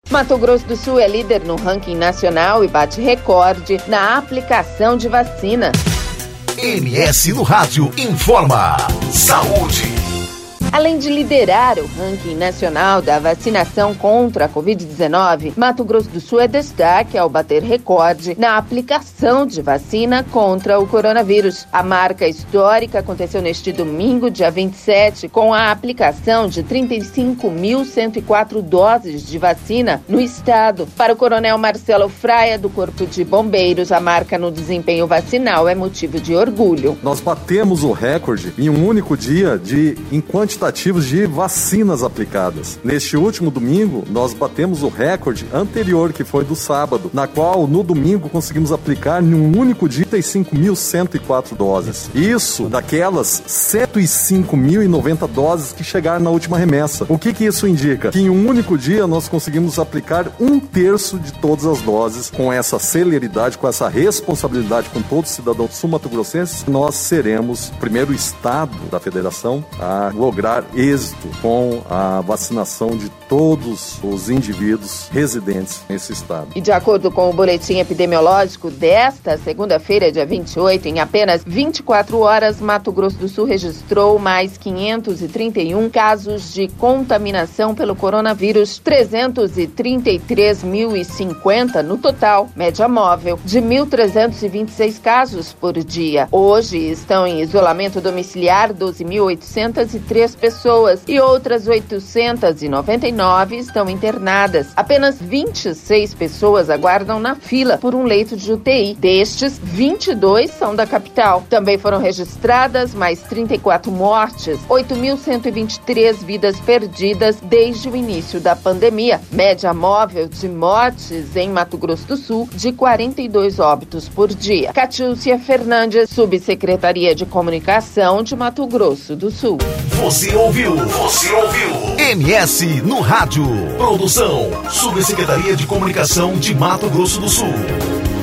Mato Grosso do Sul é líder no ranking nacional e bate recorde na aplicação de vacina. MS no Rádio informa. Saúde. Além de liderar o ranking nacional da vacinação contra a Covid-19, Mato Grosso do Sul é destaque ao bater recorde na aplicação de vacina contra o coronavírus. A marca histórica aconteceu neste domingo, dia 27, com a aplicação de 35.104 doses de vacina no estado. Para o coronel Marcelo Fraia, do Corpo de Bombeiros, a marca no desempenho vacinal é motivo de orgulho. Nós batemos o recorde em um único dia em quantitativos de vacinas aplicadas. Neste último domingo, nós batemos o recorde anterior, que foi do sábado, na qual, no domingo, conseguimos aplicar em um único dia 35.104 doses. Isso daquelas 105.090 doses que chegaram na última remessa. O que isso indica? Que em um único dia nós conseguimos aplicar 1/3 de todas as doses. Com essa celeridade, com essa responsabilidade com todos os cidadãos sul-mato-grossenses, nós seremos o primeiro estado da federação a lograr êxito com a vacinação de todos os indivíduos residentes nesse estado. E de acordo com o boletim epidemiológico desta segunda-feira, dia 28, em apenas 24 horas, Mato Grosso do Sul registrou mais 531 casos de contaminação pelo coronavírus, 333.050 no total, média móvel de 1.326 casos por dia. Hoje estão em isolamento domiciliar 12.803 pessoas e outras 899 estão internadas. Apenas 26 pessoas aguardam na fila por um leito de UTI. Destes, 22 são da capital. Também foram registradas mais 34 mortes, 8.123 vidas perdidas desde o início da pandemia. Média móvel de mortes em Mato Grosso do Sul de 42 óbitos por dia. Catiúcia Fernandes, Subsecretaria de Comunicação de Mato Grosso do Sul. Você ouviu MS no Rádio. Produção, Subsecretaria de Comunicação de Mato Grosso do Sul.